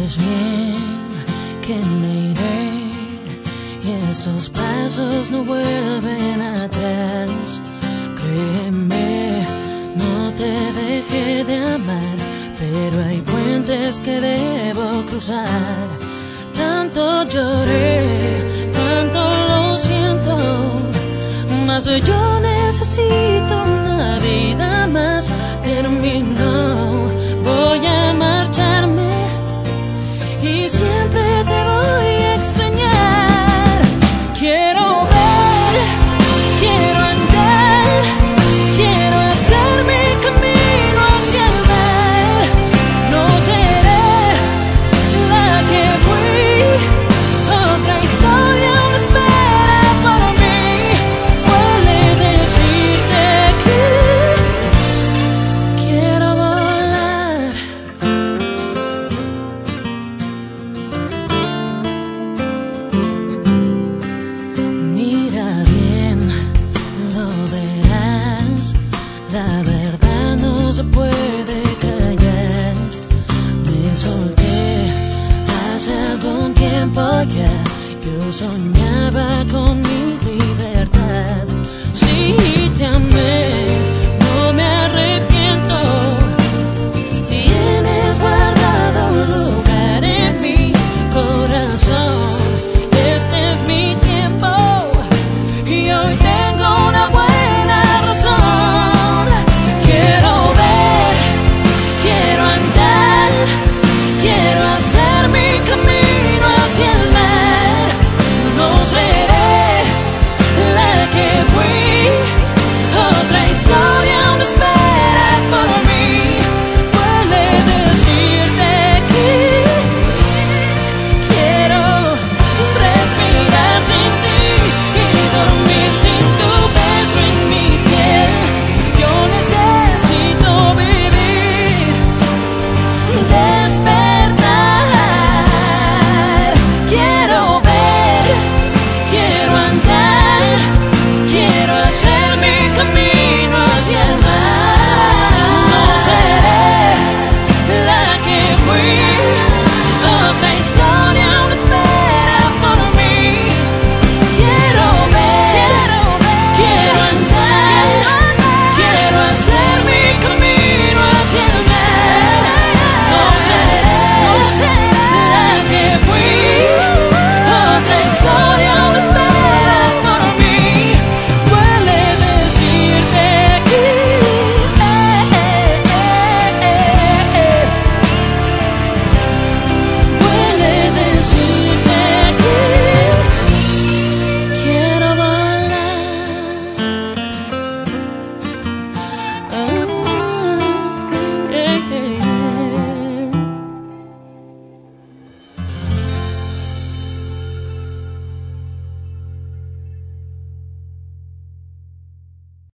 Sabes bien que me iré y estos pasos no vuelven atrás. Créeme, no te dejé de amar, pero hay puentes que debo cruzar. Tanto lloré, tanto lo siento, mas hoy yo necesito una vida más. Terminó, voy a marcharme y siempre te voy a extrañar. Quiero ver, quiero andar, quiero hacer mi camino hacia el mar. No seré la que fui, otra historia aún espera para mí. Duele decirte que quiero volar. Mira bien, lo verás, la verdad no se puede callar. Me solté hace algún tiempo ya, yo soñaba con